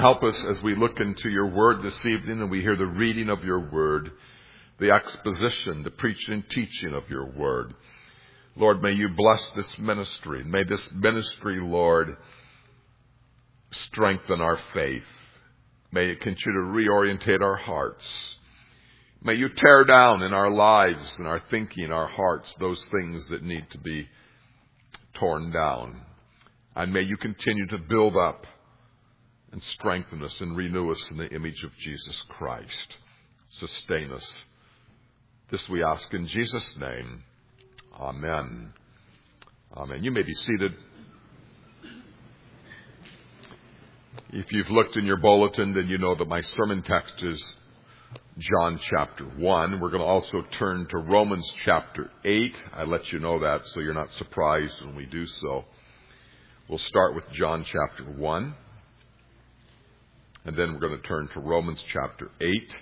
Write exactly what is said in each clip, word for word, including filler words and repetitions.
help us as we look into your word this evening and we hear the reading of your word, the exposition, the preaching and teaching of your word. Lord, may you bless this ministry. May this ministry, Lord, strengthen our faith. May it continue to reorientate our hearts. May you tear down in our lives and our thinking, our hearts, those things that need to be torn down. And may you continue to build up and strengthen us and renew us in the image of Jesus Christ. Sustain us. This we ask in Jesus' name. Amen. Amen. You may be seated. If you've looked in your bulletin, then you know that my sermon text is John chapter one. We're going to also turn to Romans chapter eight. I let you know that so you're not surprised when we do so. We'll start with John chapter one. And then we're going to turn to Romans chapter eight.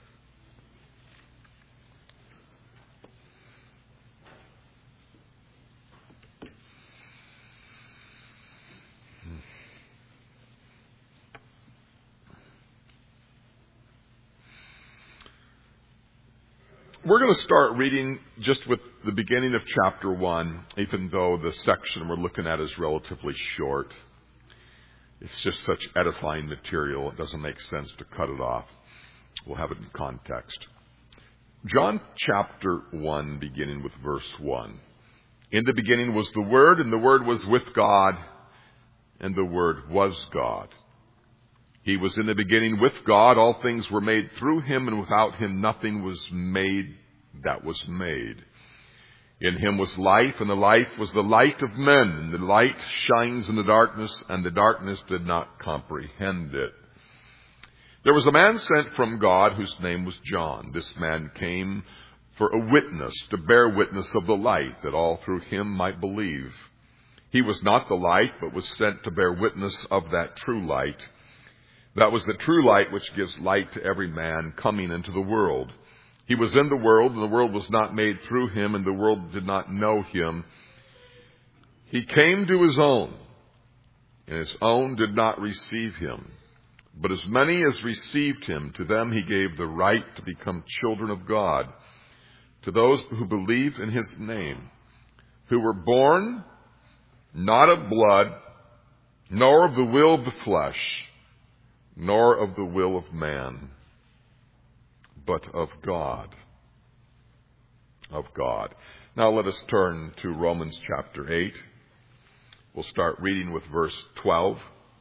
We're going to start reading just with the beginning of chapter one, even though the section we're looking at is relatively short. It's just such edifying material, it doesn't make sense to cut it off. We'll have it in context. John chapter one, beginning with verse one. In the beginning was the Word, and the Word was with God, and the Word was God. He was in the beginning with God. All things were made through him, and without him nothing was made that was made. In him was life, and the life was the light of men. And the light shines in the darkness, and the darkness did not comprehend it. There was a man sent from God whose name was John. This man came for a witness, to bear witness of the light, that all through him might believe. He was not the light, but was sent to bear witness of that true light. That was the true light which gives light to every man coming into the world. He was in the world, and the world was not made through him, and the world did not know him. He came to his own, and his own did not receive him. But as many as received him, to them he gave the right to become children of God, to those who believe in his name, who were born not of blood, nor of the will of the flesh, nor of the will of man, but of God. Of God. Now let us turn to Romans chapter eight. We'll start reading with verse twelve.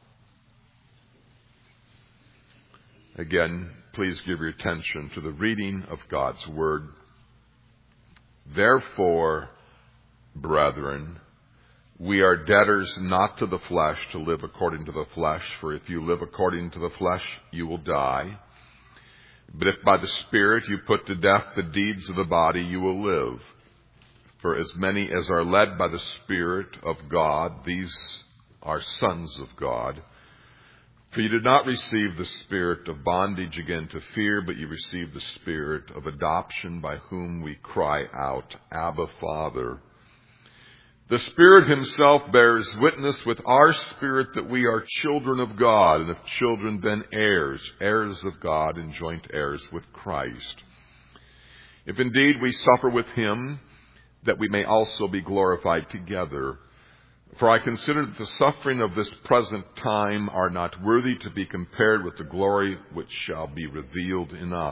Again, please give your attention to the reading of God's word. Therefore, brethren, we are debtors not to the flesh to live according to the flesh, for if you live according to the flesh, you will die. But if by the Spirit you put to death the deeds of the body, you will live. For as many as are led by the Spirit of God, these are sons of God. For you did not receive the spirit of bondage again to fear, but you received the Spirit of adoption, by whom we cry out, Abba, Father. The Spirit himself bears witness with our spirit that we are children of God, and if children, then heirs, heirs of God and joint heirs with Christ. If indeed we suffer with him, that we may also be glorified together. For I consider that the suffering of this present time are not worthy to be compared with the glory which shall be revealed in us.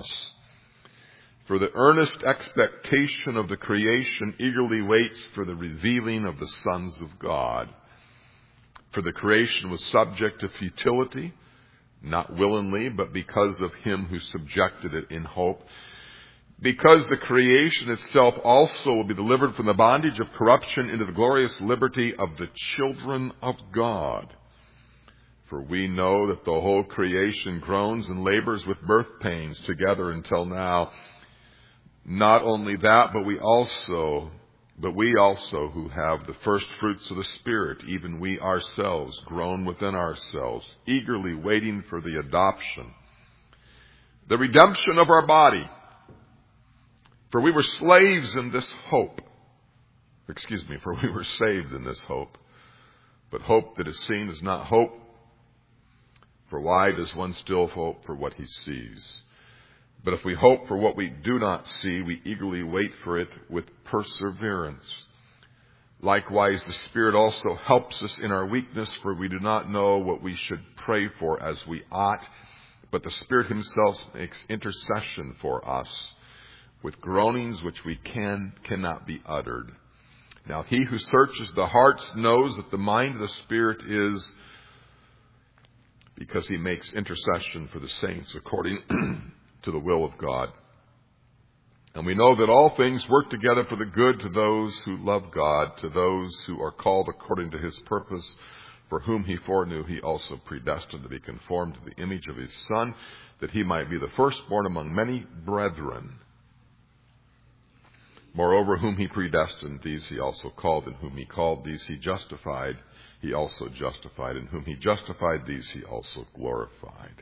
For the earnest expectation of the creation eagerly waits for the revealing of the sons of God. For the creation was subject to futility, not willingly, but because of him who subjected it in hope. Because the creation itself also will be delivered from the bondage of corruption into the glorious liberty of the children of God. For we know that the whole creation groans and labors with birth pains together until now. Not only that, but we also, but we also who have the first fruits of the Spirit, even we ourselves, groan within ourselves, eagerly waiting for the adoption, the redemption of our body. For we were slaves in this hope. Excuse me, for we were saved in this hope. But hope that is seen is not hope. For why does one still hope for what he sees? But if we hope for what we do not see, we eagerly wait for it with perseverance. Likewise, the Spirit also helps us in our weakness, for we do not know what we should pray for as we ought, but the Spirit himself makes intercession for us with groanings which we can cannot be uttered. Now he who searches the hearts knows that the mind of the Spirit is, because he makes intercession for the saints according to the will of God. And we know that all things work together for the good to those who love God, to those who are called according to his purpose, for whom he foreknew he also predestined to be conformed to the image of his Son, that he might be the firstborn among many brethren. Moreover, whom he predestined, these he also called, and whom he called, these he justified, he also justified, and whom he justified, these he also glorified.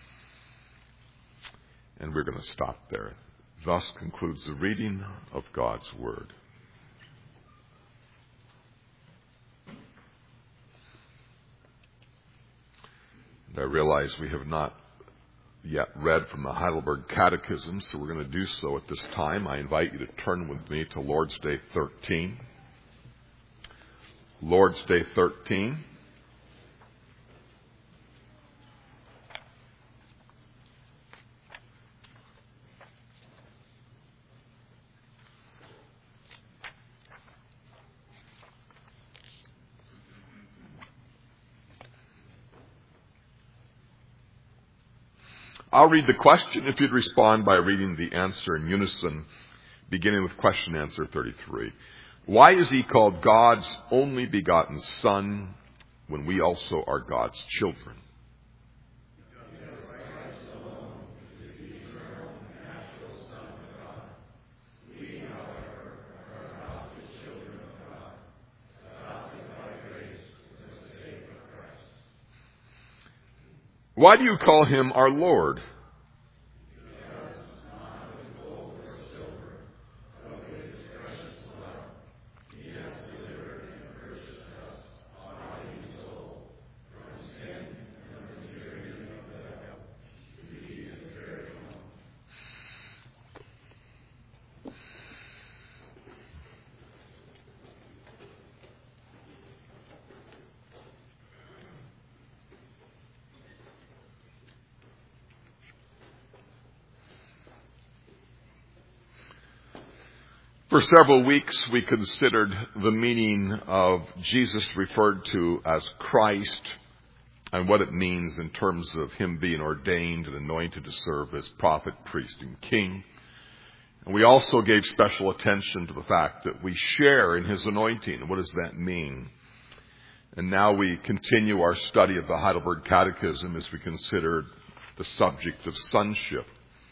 And we're going to stop there. Thus concludes the reading of God's Word. And I realize we have not yet read from the Heidelberg Catechism, so we're going to do so at this time. I invite you to turn with me to Lord's Day thirteen. Lord's Day thirteen. I'll read the question if you'd respond by reading the answer in unison, beginning with question answer thirty-three. Why is he called God's only begotten Son when we also are God's children? Why do you call him our Lord? For several weeks, we considered the meaning of Jesus referred to as Christ and what it means in terms of him being ordained and anointed to serve as prophet, priest, and king. And we also gave special attention to the fact that we share in his anointing. What does that mean? And now we continue our study of the Heidelberg Catechism as we consider the subject of sonship.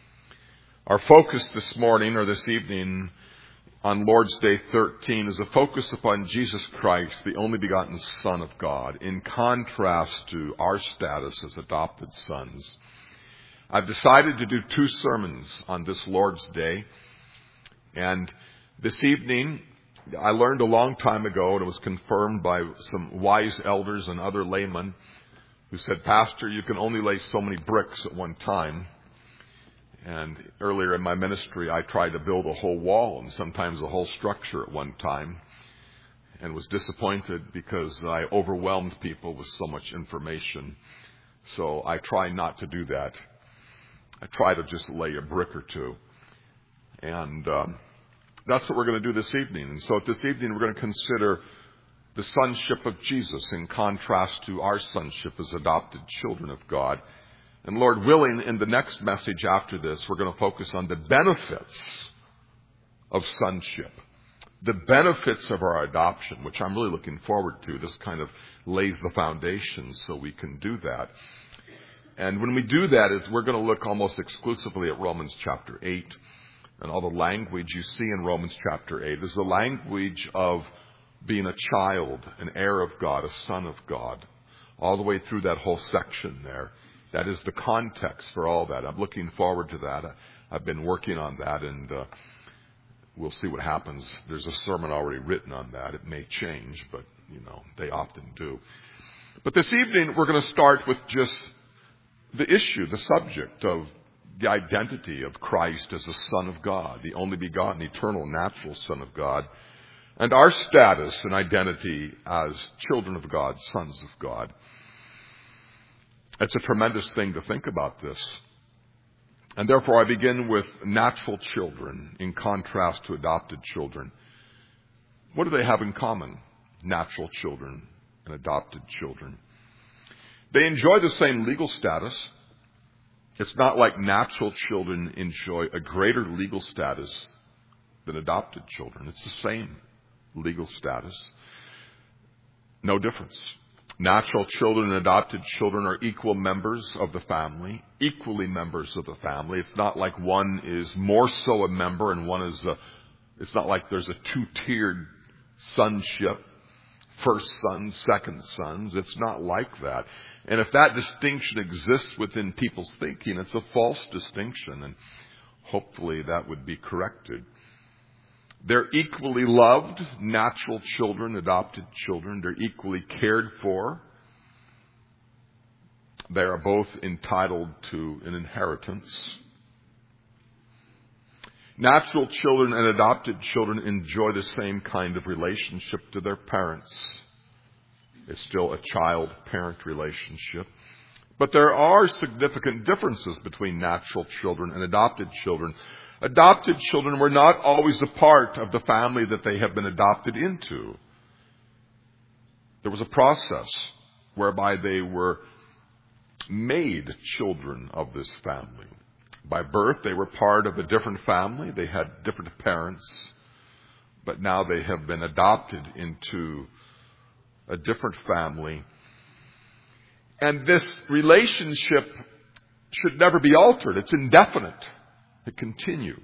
Our focus this morning or this evening on Lord's Day thirteen is a focus upon Jesus Christ, the only begotten Son of God, in contrast to our status as adopted sons. I've decided to do two sermons on this Lord's Day. And this evening, I learned a long time ago, and it was confirmed by some wise elders and other laymen who said, Pastor, you can only lay so many bricks at one time. And earlier in my ministry, I tried to build a whole wall and sometimes a whole structure at one time, and was disappointed because I overwhelmed people with so much information. So I try not to do that. I try to just lay a brick or two. And um, that's what we're going to do this evening. And so this evening, we're going to consider the sonship of Jesus in contrast to our sonship as adopted children of God. And Lord willing, in the next message after this, we're going to focus on the benefits of sonship. The benefits of our adoption, which I'm really looking forward to. This kind of lays the foundation so we can do that. And when we do that, is we're going to look almost exclusively at Romans chapter eight. And all the language you see in Romans chapter eight is the language of being a child, an heir of God, a son of God. All the way through that whole section there. That is the context for all that. I'm looking forward to that. I've been working on that, and uh, we'll see what happens. There's a sermon already written on that. It may change, but, you know, they often do. But this evening, we're going to start with just the issue, the subject of the identity of Christ as the Son of God, the only begotten, eternal, natural Son of God, and our status and identity as children of God, sons of God. It's a tremendous thing to think about this. And therefore I begin with natural children in contrast to adopted children. What do they have in common, natural children and adopted children? They enjoy the same legal status. It's not like natural children enjoy a greater legal status than adopted children. It's the same legal status. No difference. Natural children and adopted children are equal members of the family, equally members of the family. It's not like one is more so a member and one is a, it's not like there's a two-tiered sonship, first sons, second sons. It's not like that. And if that distinction exists within people's thinking, it's a false distinction, and hopefully that would be corrected. They're equally loved, natural children, adopted children. They're equally cared for. They are both entitled to an inheritance. Natural children and adopted children enjoy the same kind of relationship to their parents. It's still a child-parent relationship. But there are significant differences between natural children and adopted children. Adopted children were not always a part of the family that they have been adopted into. There was a process whereby they were made children of this family. By birth, they were part of a different family. They had different parents. But now they have been adopted into a different family. And this relationship should never be altered. It's indefinite. It continues.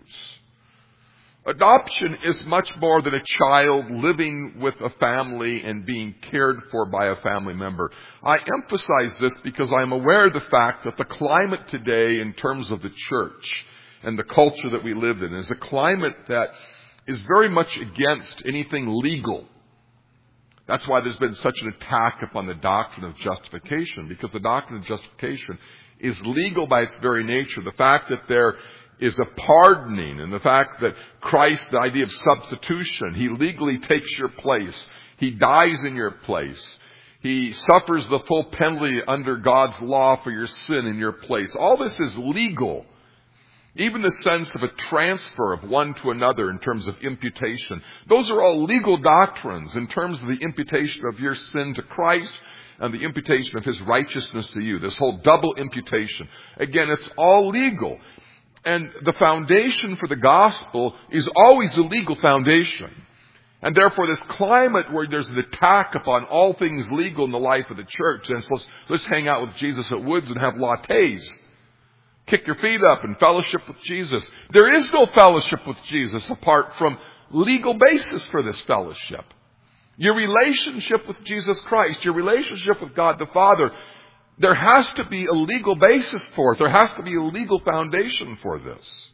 Adoption is much more than a child living with a family and being cared for by a family member. I emphasize this because I am aware of the fact that the climate today in terms of the church and the culture that we live in is a climate that is very much against anything legal. That's why there's been such an attack upon the doctrine of justification, because the doctrine of justification is legal by its very nature. The fact that there is a pardoning, and the fact that Christ, the idea of substitution, He legally takes your place. He dies in your place. He suffers the full penalty under God's law for your sin in your place. All this is legal. Even the sense of a transfer of one to another in terms of imputation. Those are all legal doctrines in terms of the imputation of your sin to Christ and the imputation of His righteousness to you. This whole double imputation. Again, it's all legal. And the foundation for the gospel is always a legal foundation. And therefore this climate where there's an attack upon all things legal in the life of the church, and so let's, let's hang out with Jesus at Woods and have lattes. Kick your feet up and fellowship with Jesus. There is no fellowship with Jesus apart from legal basis for this fellowship. Your relationship with Jesus Christ, your relationship with God the Father, there has to be a legal basis for it. There has to be a legal foundation for this.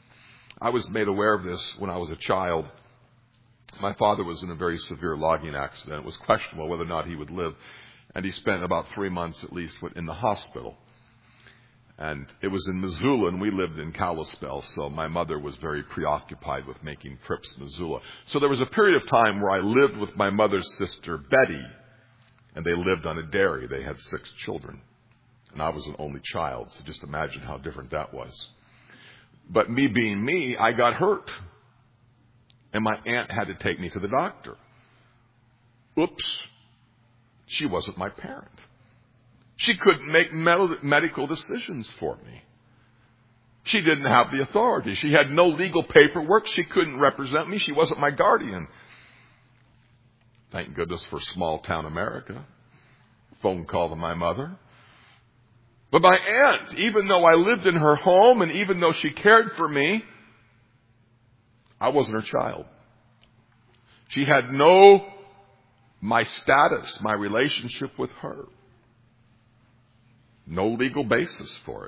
I was made aware of this when I was a child. My father was in a very severe logging accident. It was questionable whether or not he would live. And he spent about three months at least in the hospital. And it was in Missoula, and we lived in Kalispell, so my mother was very preoccupied with making trips to Missoula. So there was a period of time where I lived with my mother's sister, Betty, and they lived on a dairy. They had six children, and I was an only child, so just imagine how different that was. But me being me, I got hurt, and my aunt had to take me to the doctor. Oops, she wasn't my parent. She couldn't make medical decisions for me. She didn't have the authority. She had no legal paperwork. She couldn't represent me. She wasn't my guardian. Thank goodness for small town America. Phone call to my mother. But my aunt, even though I lived in her home and even though she cared for me, I wasn't her child. She had no, my status, my relationship with her. No legal basis for it.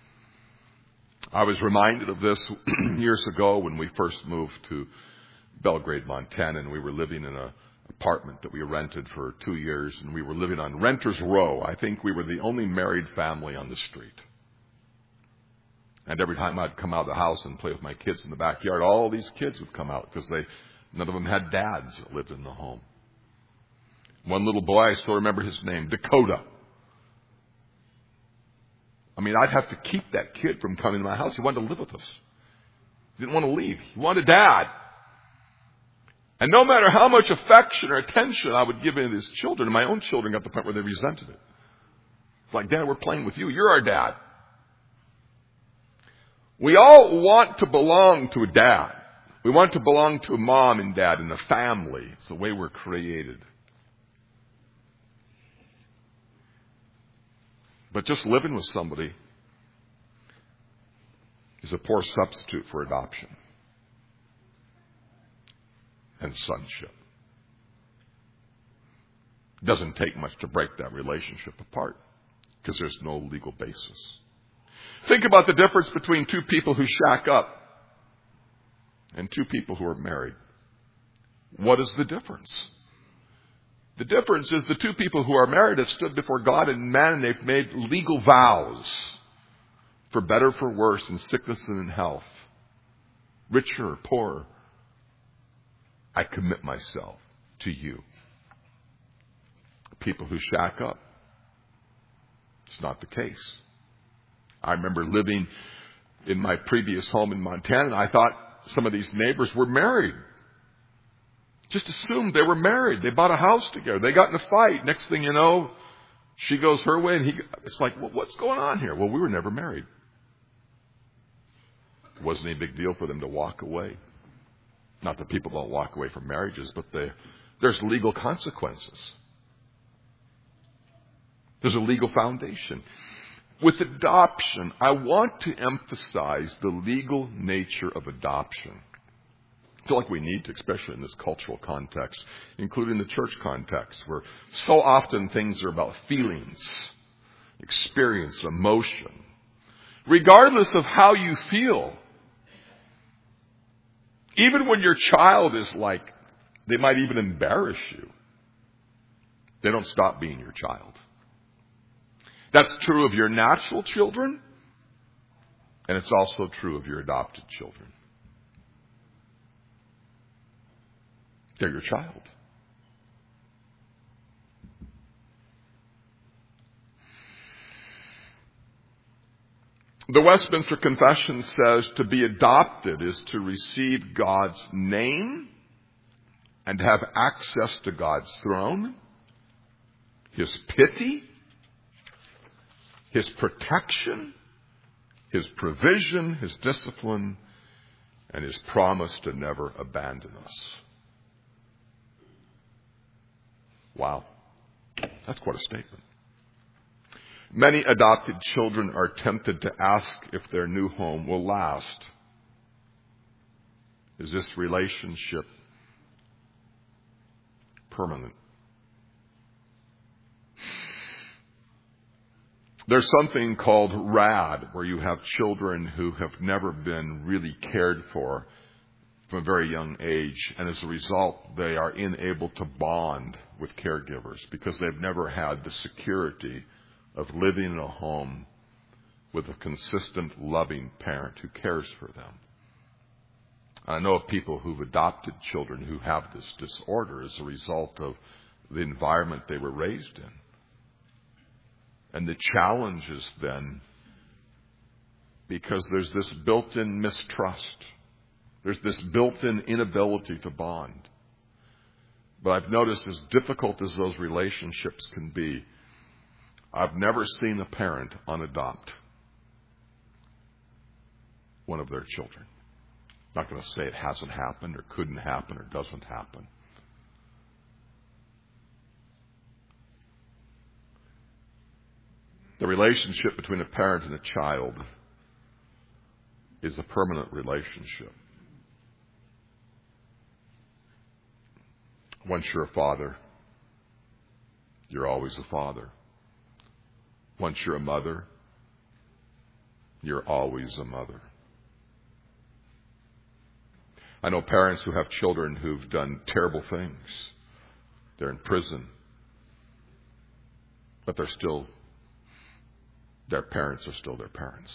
I was reminded of this years ago when we first moved to Belgrade, Montana, and we were living in a, apartment that we rented for two years, and we were living on Renters Row. I think we were the only married family on the street. And every time I'd come out of the house and play with my kids in the backyard, all these kids would come out because they none of them had dads that lived in the home. One little boy, I still remember his name, Dakota. I mean, I'd have to keep that kid from coming to my house. He wanted to live with us. He didn't want to leave. He wanted dad. And no matter how much affection or attention I would give his children, and my own children got to the point where they resented it. It's like, Dad, we're playing with you. You're our dad. We all want to belong to a dad. We want to belong to a mom and dad and a family. It's the way we're created. But just living with somebody is a poor substitute for adoption and sonship. It doesn't take much to break that relationship apart because there's no legal basis. Think about the difference between two people who shack up and two people who are married. What is the difference? The difference is the two people who are married have stood before God and man, and they've made legal vows for better, for worse, in sickness and in health, richer or poorer. I commit myself to you. People who shack up, it's not the case. I remember living in my previous home in Montana, and I thought some of these neighbors were married. Just assumed they were married. They bought a house together. They got in a fight. Next thing you know, she goes her way, and he. It's like, well, what's going on here? Well, we were never married. It wasn't any big deal for them to walk away. Not that people don't walk away from marriages, but they, there's legal consequences. There's a legal foundation. With adoption, I want to emphasize the legal nature of adoption. I feel like we need to, especially in this cultural context, including the church context, where so often things are about feelings, experience, emotion. Regardless of how you feel, even when your child is like, they might even embarrass you, they don't stop being your child. That's true of your natural children, and it's also true of your adopted children. They're your child. The Westminster Confession says to be adopted is to receive God's name and have access to God's throne, His pity, His protection, His provision, His discipline, and His promise to never abandon us. Wow. That's quite a statement. Many adopted children are tempted to ask if their new home will last. Is this relationship permanent? There's something called RAD, where you have children who have never been really cared for from a very young age, and as a result, they are unable to bond with caregivers because they've never had the security of living in a home with a consistent, loving parent who cares for them. I know of people who've adopted children who have this disorder as a result of the environment they were raised in. And the challenge has been because there's this built-in mistrust. There's this built-in inability to bond. But I've noticed, as difficult as those relationships can be, I've never seen a parent unadopt one of their children. I'm not going to say it hasn't happened or couldn't happen or doesn't happen. The relationship between a parent and a child is a permanent relationship. Once you're a father, you're always a father. Once you're a mother, you're always a mother. I know parents who have children who've done terrible things, They're in prison. But they're still, their parents are still their parents.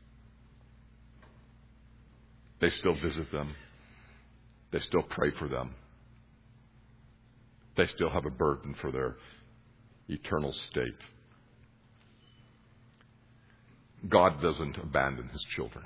They still visit them. They still pray for them. They still have a burden for their eternal state. God doesn't abandon His children.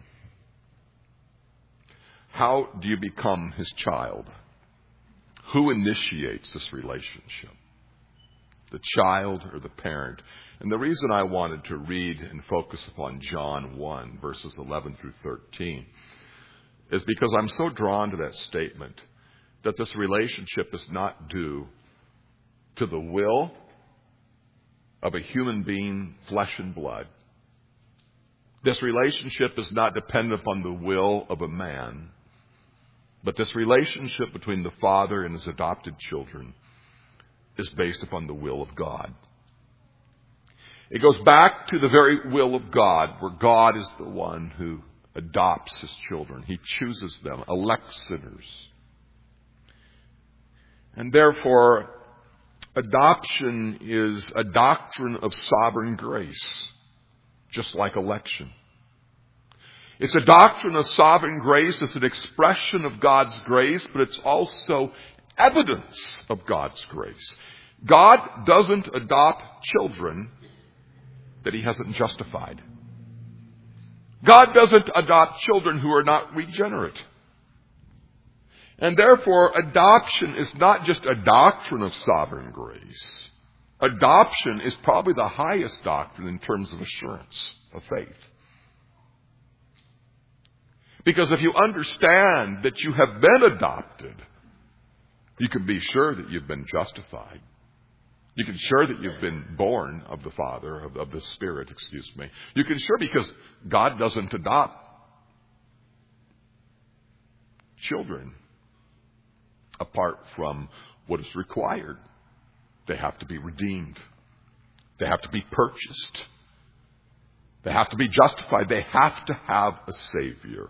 How do you become His child? Who initiates this relationship? The child or the parent? And the reason I wanted to read and focus upon John one, verses eleven through thirteen, is because I'm so drawn to that statement that this relationship is not due to the will of a human being, flesh and blood. This relationship is not dependent upon the will of a man, but this relationship between the Father and His adopted children is based upon the will of God. It goes back to the very will of God, where God is the one who adopts His children. He chooses them, elects sinners. And therefore, adoption is a doctrine of sovereign grace, just like election. It's a doctrine of sovereign grace. It's an expression of God's grace, but it's also evidence of God's grace. God doesn't adopt children that He hasn't justified. God doesn't adopt children who are not regenerate. And therefore, adoption is not just a doctrine of sovereign grace. Adoption is probably the highest doctrine in terms of assurance of faith. Because if you understand that you have been adopted, you can be sure that you've been justified. You can sure that you've been born of the Father, of, of the Spirit, excuse me. You can sure because God doesn't adopt children apart from what is required. They have to be redeemed. They have to be purchased. They have to be justified. They have to have a Savior.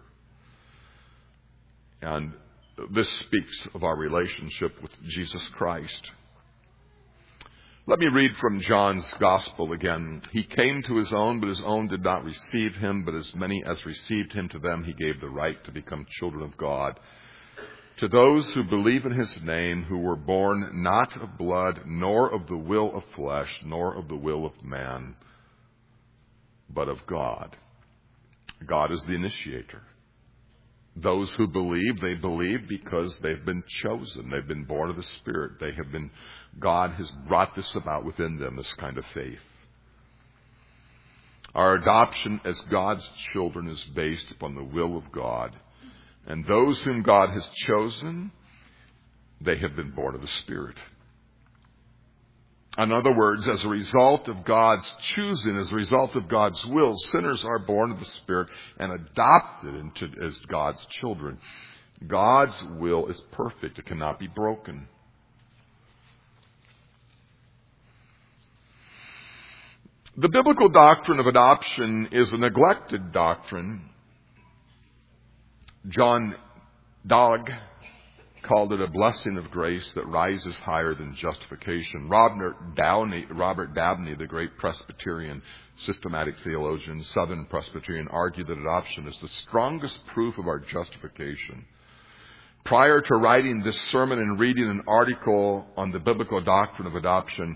And this speaks of our relationship with Jesus Christ. Let me read from John's Gospel again. He came to His own, but His own did not receive Him. But as many as received Him, to them He gave the right to become children of God. To those who believe in His name, who were born not of blood, nor of the will of flesh, nor of the will of man, but of God. God is the initiator. Those who believe, they believe because they've been chosen. They've been born of the Spirit. They have been, God has brought this about within them, this kind of faith. Our adoption as God's children is based upon the will of God. And those whom God has chosen, they have been born of the Spirit. In other words, as a result of God's choosing, as a result of God's will, sinners are born of the Spirit and adopted into as God's children. God's will is perfect. It cannot be broken. The biblical doctrine of adoption is a neglected doctrine. John Dogg called it a blessing of grace that rises higher than justification. Robert Downey, Robert Dabney, the great Presbyterian systematic theologian, Southern Presbyterian, argued that adoption is the strongest proof of our justification. Prior to writing this sermon and reading an article on the biblical doctrine of adoption,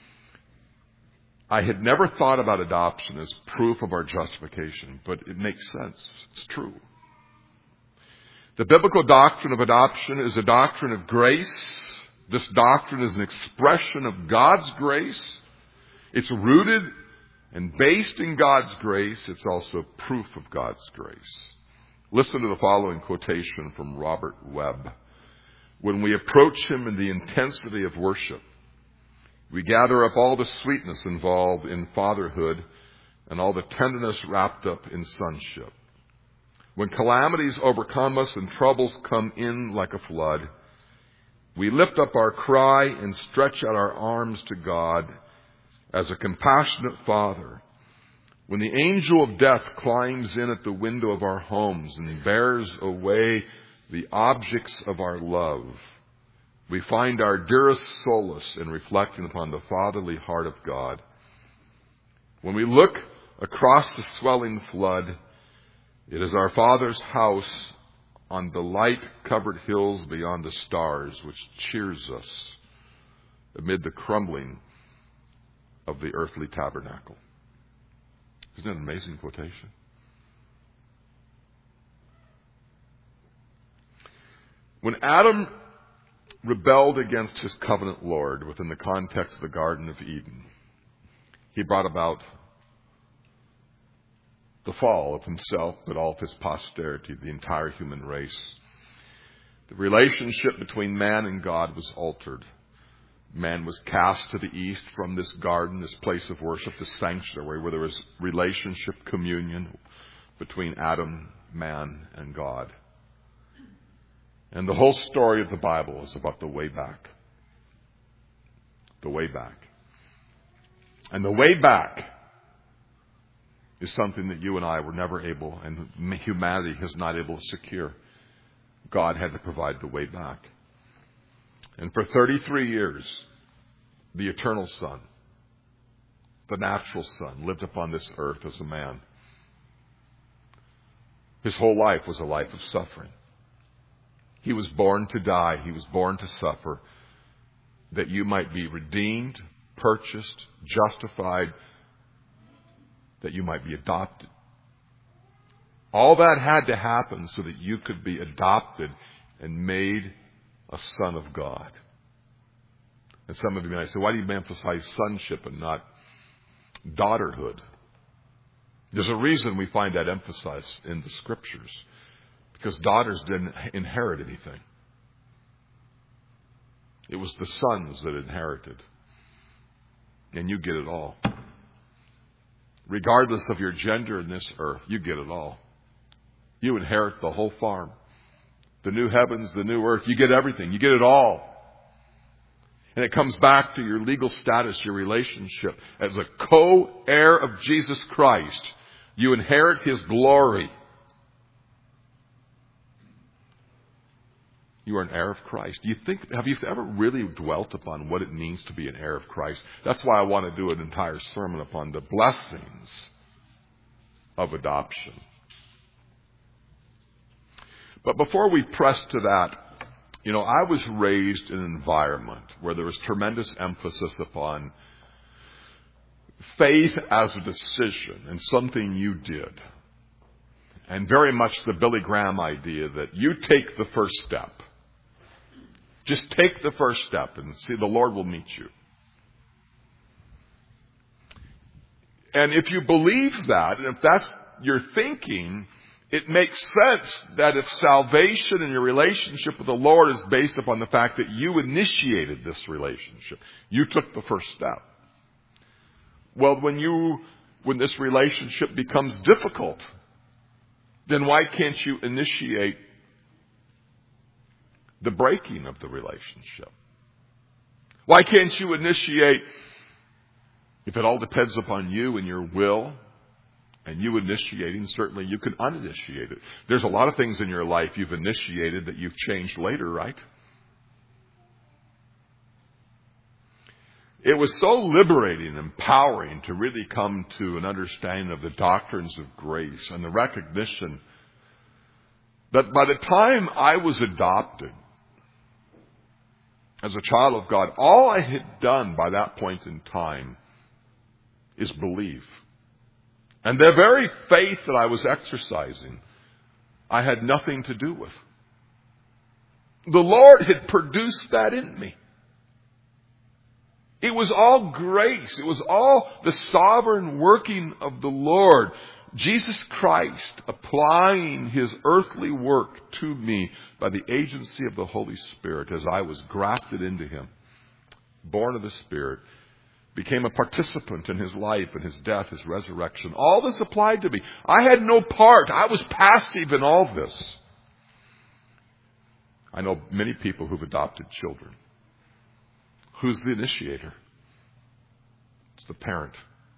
I had never thought about adoption as proof of our justification, but it makes sense. It's true. The biblical doctrine of adoption is a doctrine of grace. This doctrine is an expression of God's grace. It's rooted and based in God's grace. It's also proof of God's grace. Listen to the following quotation from Robert Webb. When we approach Him in the intensity of worship, we gather up all the sweetness involved in fatherhood and all the tenderness wrapped up in sonship. When calamities overcome us and troubles come in like a flood, we lift up our cry and stretch out our arms to God as a compassionate Father. When the angel of death climbs in at the window of our homes and bears away the objects of our love, We find our dearest solace in reflecting upon the fatherly heart of God. When we look across the swelling flood, it is our Father's house on the light-covered hills beyond the stars which cheers us amid the crumbling of the earthly tabernacle. Isn't that an amazing quotation? When Adam rebelled against his covenant Lord within the context of the Garden of Eden, he brought about the fall of himself, but all of his posterity, the entire human race. The relationship between man and God was altered. Man was cast to the east from this garden, this place of worship, this sanctuary where there was relationship, communion between Adam, man, and God. And the whole story of the Bible is about the way back. The way back. And the way back is something that you and I were never able, and humanity has not able to secure. God had to provide the way back. And for thirty-three years, the eternal Son, the natural Son, lived upon this earth as a man. His whole life was a life of suffering. He was born to die. He was born to suffer, that you might be redeemed, purchased, justified, that you might be adopted. All that had to happen so that you could be adopted and made a son of God. And some of you might say, why do you emphasize sonship and not daughterhood? There's a reason we find that emphasized in the Scriptures. Because daughters didn't inherit anything. It was the sons that inherited. And you get it all. Regardless of your gender in this earth, you get it all. You inherit the whole farm. The new heavens, the new earth. You get everything. You get it all. And it comes back to your legal status, your relationship. As a co-heir of Jesus Christ, you inherit His glory. You are an heir of Christ. Do you think, have you ever really dwelt upon what it means to be an heir of Christ? That's why I want to do an entire sermon upon the blessings of adoption. But before we press to that, you know, I was raised in an environment where there was tremendous emphasis upon faith as a decision and something you did. And very much the Billy Graham idea that you take the first step. Just take the first step and see the Lord will meet you. And if you believe that, and if that's your thinking, it makes sense that if salvation and your relationship with the Lord is based upon the fact that you initiated this relationship, you took the first step. Well, when you, when this relationship becomes difficult, then why can't you initiate the breaking of the relationship? Why can't you initiate, if it all depends upon you and your will, and you initiating, certainly you can uninitiate it. There's a lot of things in your life you've initiated that you've changed later, right? It was so liberating, empowering to really come to an understanding of the doctrines of grace and the recognition that by the time I was adopted as a child of God, all I had done by that point in time is believe. And the very faith that I was exercising, I had nothing to do with. The Lord had produced that in me. It was all grace. It was all the sovereign working of the Lord. Jesus Christ applying His earthly work to me by the agency of the Holy Spirit as I was grafted into Him, born of the Spirit, became a participant in His life and His death, His resurrection. All this applied to me. I had no part. I was passive in all this. I know many people who've adopted children. Who's the initiator? It's the parent.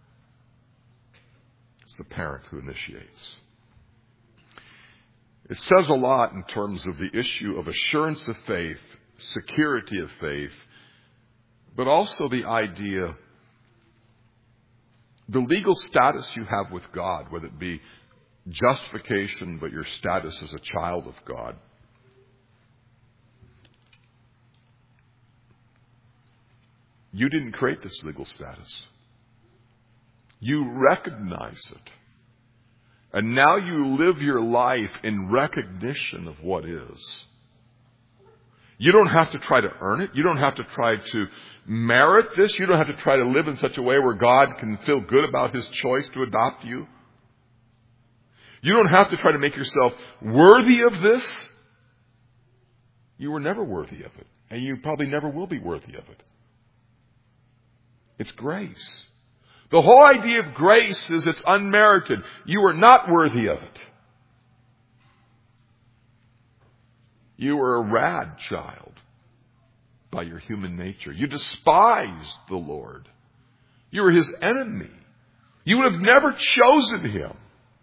It's the parent who initiates. It says a lot in terms of the issue of assurance of faith security of faith, but also the idea, the legal status you have with God, whether it be justification, but your status as a child of God. You didn't create this legal status. You recognize it. And now you live your life in recognition of what is. You don't have to try to earn it. You don't have to try to merit this. You don't have to try to live in such a way where God can feel good about His choice to adopt you. You don't have to try to make yourself worthy of this. You were never worthy of it. And you probably never will be worthy of it. It's grace. The whole idea of grace is it's unmerited. You are not worthy of it. You were a rad child by your human nature. You despised the Lord. You were His enemy. You would have never chosen Him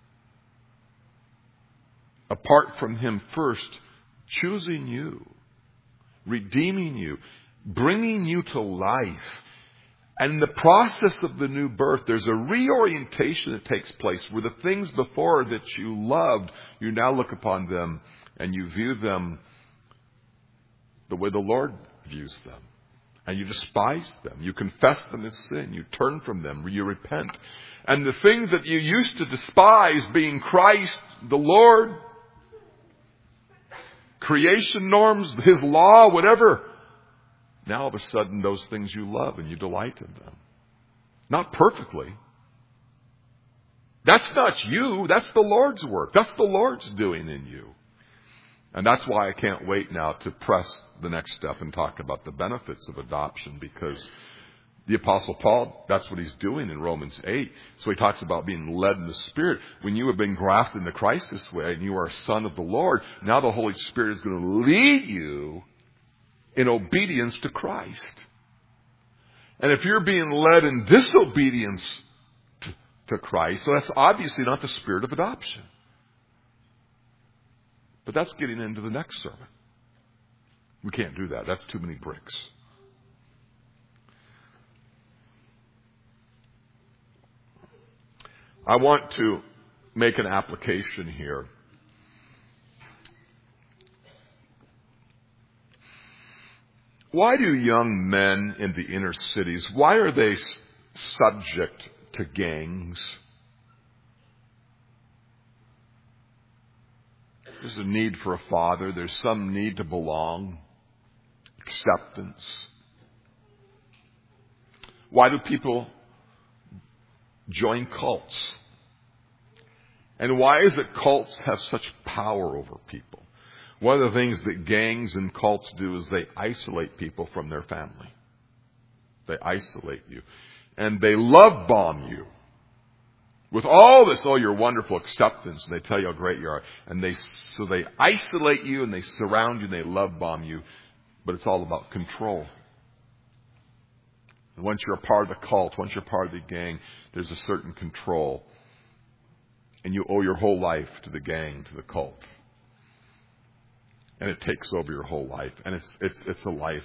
apart from Him first choosing you, redeeming you, bringing you to life. And in the process of the new birth, there's a reorientation that takes place where the things before that you loved, you now look upon them and you view them the way the Lord views them. And you despise them. You confess them as sin. You turn from them. You repent. And the things that you used to despise, being Christ, the Lord, creation norms, His law, whatever, now all of a sudden those things you love and you delight in them. Not perfectly. That's not you. That's the Lord's work. That's the Lord's doing in you. And that's why I can't wait now to press the next step and talk about the benefits of adoption, because the Apostle Paul, that's what he's doing in Romans eight. So he talks about being led in the Spirit. When you have been grafted into Christ this way and you are a son of the Lord, now the Holy Spirit is going to lead you in obedience to Christ. And if you're being led in disobedience to, to Christ, so that's obviously not the spirit of adoption. But that's getting into the next sermon. We can't do that. That's too many bricks. I want to make an application here. Why do young men in the inner cities, why are they subject to gangs? There's a need for a father. There's some need to belong, acceptance. Why do people join cults? And why is it cults have such power over people? One of the things that gangs and cults do is they isolate people from their family. They isolate you. And they love bomb you. With all this, oh, your wonderful acceptance. And they tell you how great you are. And they, so they isolate you and they surround you and they love bomb you. But it's all about control. And once you're a part of the cult, once you're part of the gang, there's a certain control. And you owe your whole life to the gang, to the cult. And it takes over your whole life. And it's it's it's a life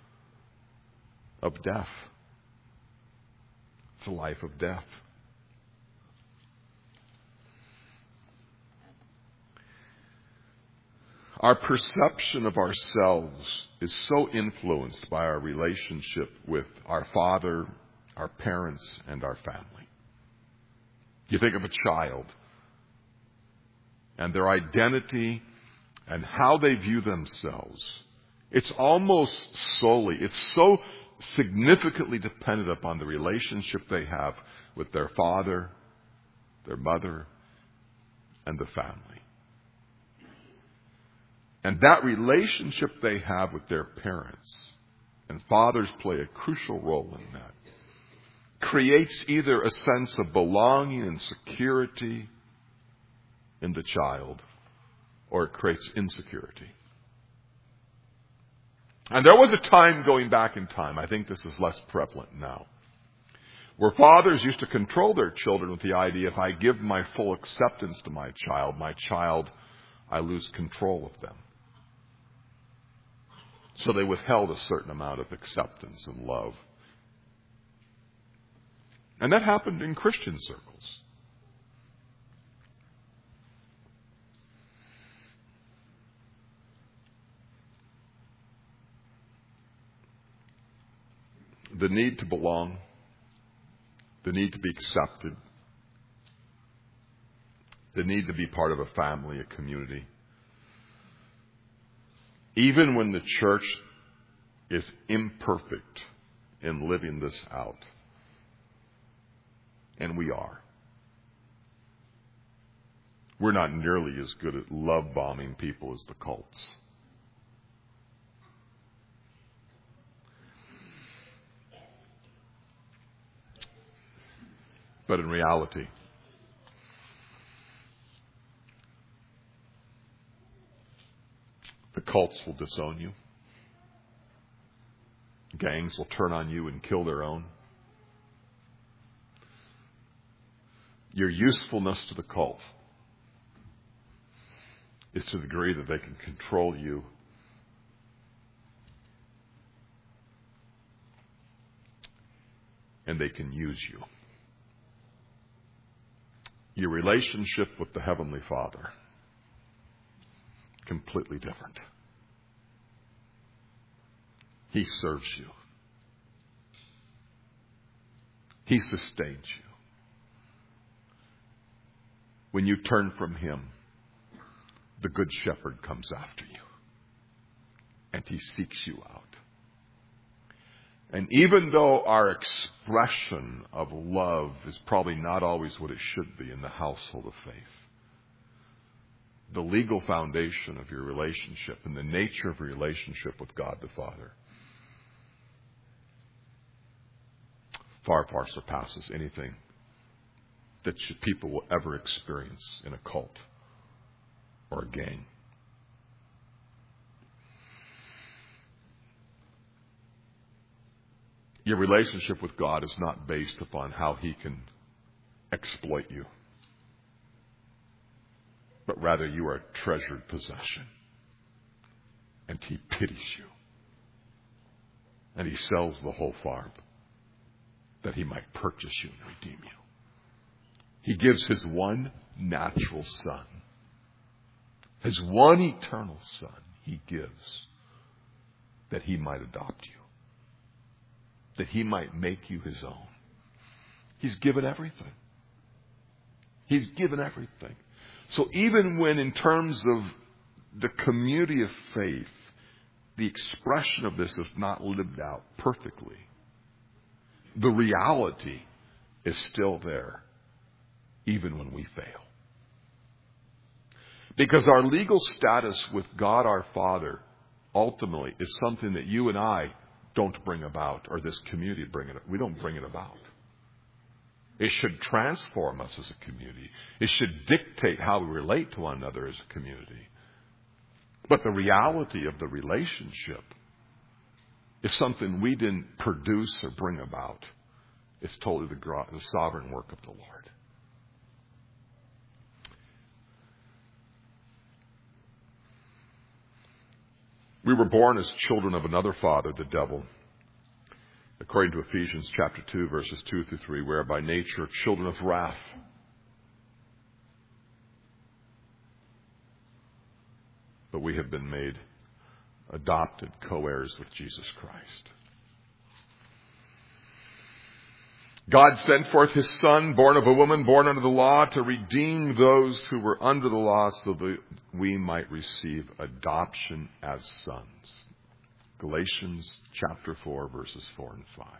of death. It's a life of death. Our perception of ourselves is so influenced by our relationship with our father, our parents, and our family. You think of a child and their identity and how they view themselves. It's almost solely, it's so significantly dependent upon the relationship they have with their father, their mother, and the family. And that relationship they have with their parents, and fathers play a crucial role in that, creates either a sense of belonging and security in the child, or it creates insecurity. And there was a time going back in time, I think this is less prevalent now, where fathers used to control their children with the idea, if I give my full acceptance to my child, my child, I lose control of them. So they withheld a certain amount of acceptance and love. And that happened in Christian circles. The need to belong, the need to be accepted, the need to be part of a family, a community. Even when the church is imperfect in living this out, and we are, we're not nearly as good at love bombing people as the cults. But in reality, the cults will disown you. Gangs will turn on you and kill their own. Your usefulness to the cult is to the degree that they can control you and they can use you. Your relationship with the Heavenly Father, completely different. He serves you. He sustains you. When you turn from Him, the Good Shepherd comes after you. And He seeks you out. And even though our expression of love is probably not always what it should be in the household of faith, the legal foundation of your relationship and the nature of your relationship with God the Father far, far surpasses anything that people will ever experience in a cult or a gang. Your relationship with God is not based upon how He can exploit you, but rather you are a treasured possession, and He pities you, and He sells the whole farm that He might purchase you and redeem you. He gives His one natural Son, His one eternal Son He gives that He might adopt you, that He might make you His own. He's given everything. He's given everything. So even when in terms of the community of faith, the expression of this is not lived out perfectly, the reality is still there, even when we fail. Because our legal status with God our Father ultimately is something that you and I don't bring about, or this community bring it. We don't bring it about. It should transform us as a community. It should dictate how we relate to one another as a community. But the reality of the relationship is something we didn't produce or bring about. It's totally the, the sovereign work of the Lord. We were born as children of another father, the devil, according to Ephesians chapter two, verses two through three, we are by nature children of wrath. But we have been made adopted co-heirs with Jesus Christ. God sent forth His Son, born of a woman, born under the law, to redeem those who were under the law so that we might receive adoption as sons. Galatians chapter four, verses four and five.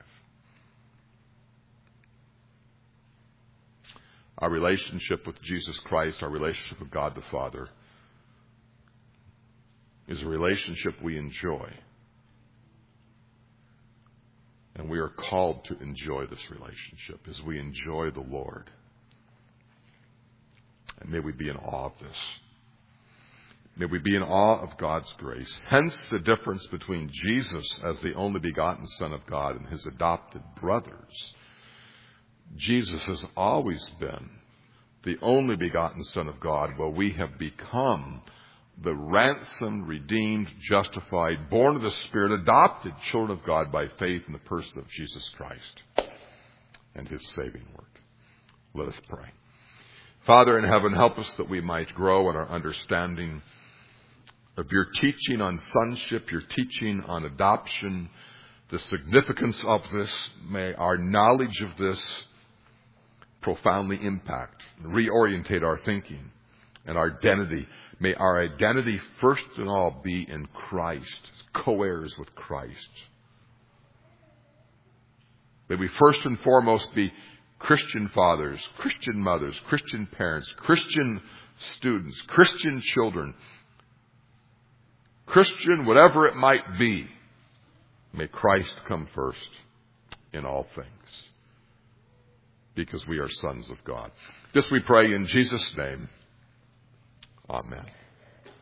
Our relationship with Jesus Christ, our relationship with God the Father, is a relationship we enjoy. And we are called to enjoy this relationship as we enjoy the Lord. And may we be in awe of this. May we be in awe of God's grace. Hence the difference between Jesus as the only begotten Son of God and His adopted brothers. Jesus has always been the only begotten Son of God, while we have become the ransomed, redeemed, justified, born of the Spirit, adopted children of God by faith in the person of Jesus Christ and his saving work. Let us pray. Father in heaven, help us that we might grow in our understanding of your teaching on sonship, your teaching on adoption, the significance of this. May our knowledge of this profoundly impact, reorientate our thinking and our identity. May our identity first and all be in Christ, co-heirs with Christ. May we first and foremost be Christian fathers, Christian mothers, Christian parents, Christian students, Christian children, Christian whatever it might be. May Christ come first in all things, because we are sons of God. This we pray in Jesus' name. Amen.